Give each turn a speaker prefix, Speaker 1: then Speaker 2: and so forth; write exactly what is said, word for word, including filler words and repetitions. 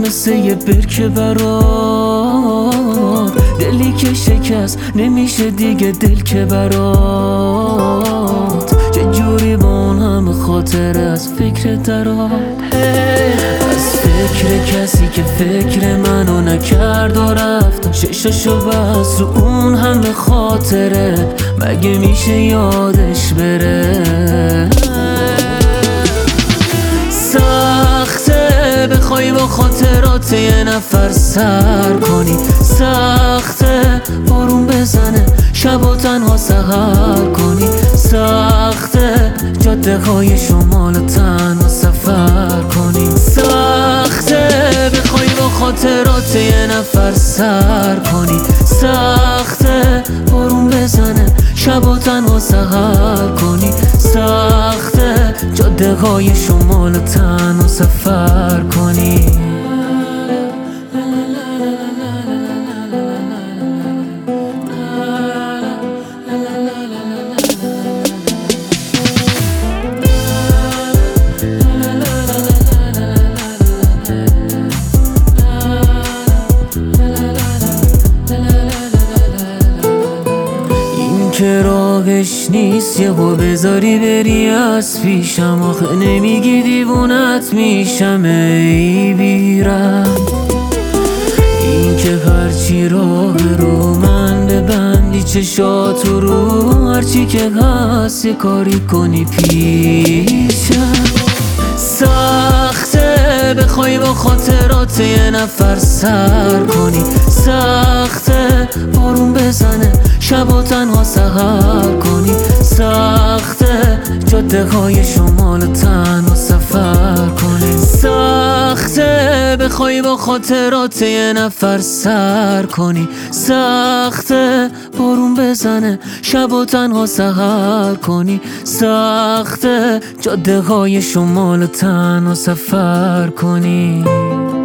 Speaker 1: مثل یه برکه برات، دلی که شکست نمیشه دیگه دل که برات. چجوری با اون همه خاطر از فکر درات، از فکر کسی که فکر منو نکرد و رفت. ششاشو بس رو اون همه خاطره، مگه میشه یادش بره؟ سخته بخوای با خاطرات یه نفر سر کنی، سخته بارون بزنه شب و تنها سحر کنی، سخته جاده های شمال تنها سفر کنی، سخته بخوای با خاطرات یه نفر سر کنی، سخته بارون بزنه شب و تنها سحر کنی، سخته جاده های شمال تنها سفر کنی. که راهش نیست یه خو بذاری بری از پیشم، آخه نمیگی دیوونت میشم ای بیرم. این که هرچی راه رو من ببندی چشاتو رو، هرچی که هست یه کاری کنی پیشم. سخته بخوای با خاطرات یه نفر سر کنی، سخته بارون بزنه شب و تنها سحر کنی، سخته جاده های شمال تنها سفر کنی، سخته بخوای با خاطرات یه نفر سر کنی، سخته بارون بزنه شب و تنها سحر کنی، سخته جاده های شمال تنها سفر کنی.